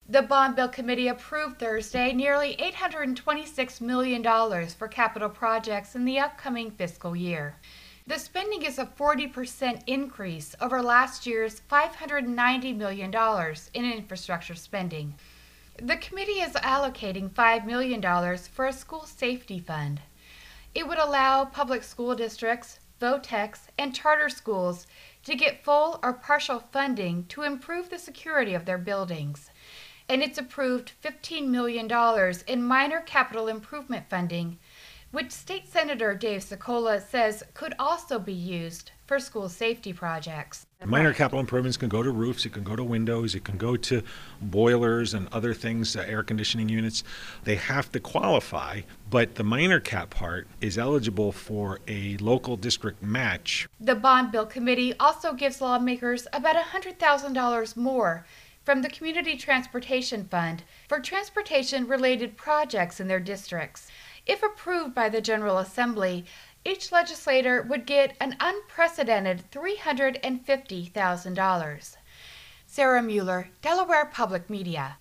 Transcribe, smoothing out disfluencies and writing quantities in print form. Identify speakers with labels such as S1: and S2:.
S1: The Bond Bill Committee approved Thursday nearly $826 million for capital projects in the upcoming fiscal year. The spending is a 40% increase over last year's $590 million in infrastructure spending. The committee is allocating $5 million for a school safety fund. It would allow public school districts, VOTECs, and charter schools to get full or partial funding to improve the security of their buildings. And it's approved $15 million in minor capital improvement funding, which State Senator Dave Sokola says could also be used for school safety projects.
S2: Minor capital improvements can go to roofs, it can go to windows, it can go to boilers and other things, air conditioning units. They have to qualify, but the minor cap part is eligible for a local district match.
S1: The Bond Bill Committee also gives lawmakers about $100,000 more from the Community Transportation Fund for transportation-related projects in their districts. If approved by the General Assembly, each legislator would get an unprecedented $350,000. Sarah Mueller, Delaware Public Media.